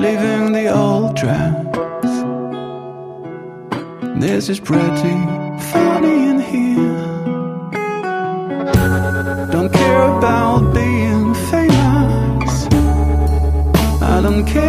leaving the old dress. This is pretty funny in here. Don't care about being famous. I don't care